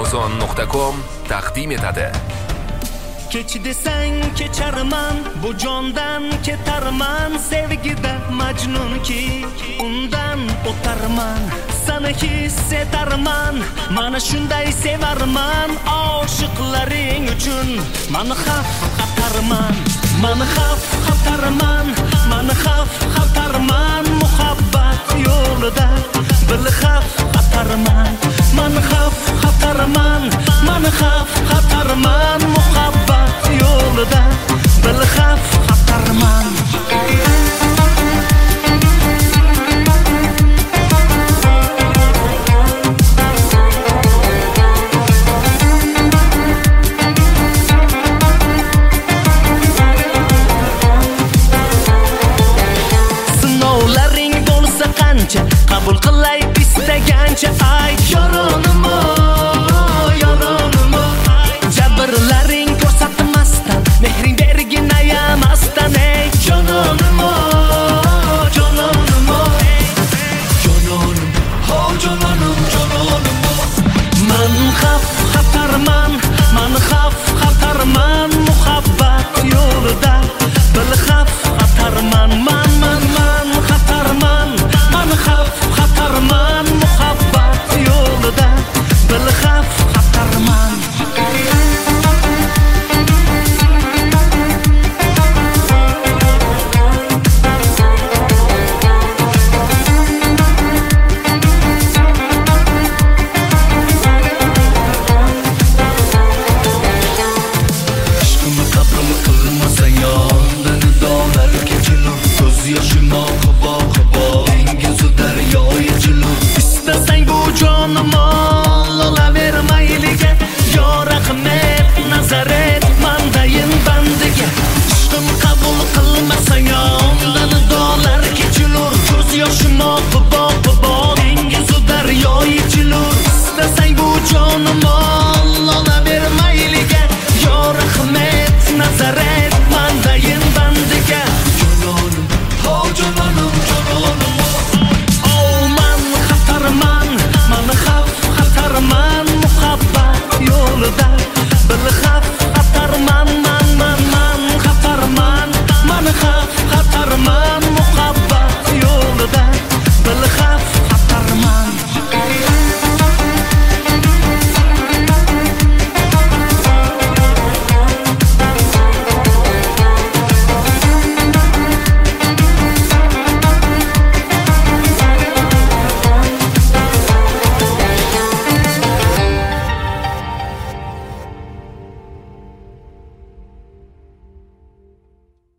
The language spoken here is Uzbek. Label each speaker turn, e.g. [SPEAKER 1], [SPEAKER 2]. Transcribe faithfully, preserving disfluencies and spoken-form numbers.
[SPEAKER 1] amazon nuqta com taqdim etadi.
[SPEAKER 2] Kech desang kecharman, bu jondan ketarman, sevgida majnunki undan o'tarman. Seni hissetarman, mana shunday sevarman, oshiqlaring uchun mani xavf xatarman, mani xavf xatarman, mani xavf xatarman, muhabbat yo'lida bir xavf xatarman, mani xavf xatarman, mani xavf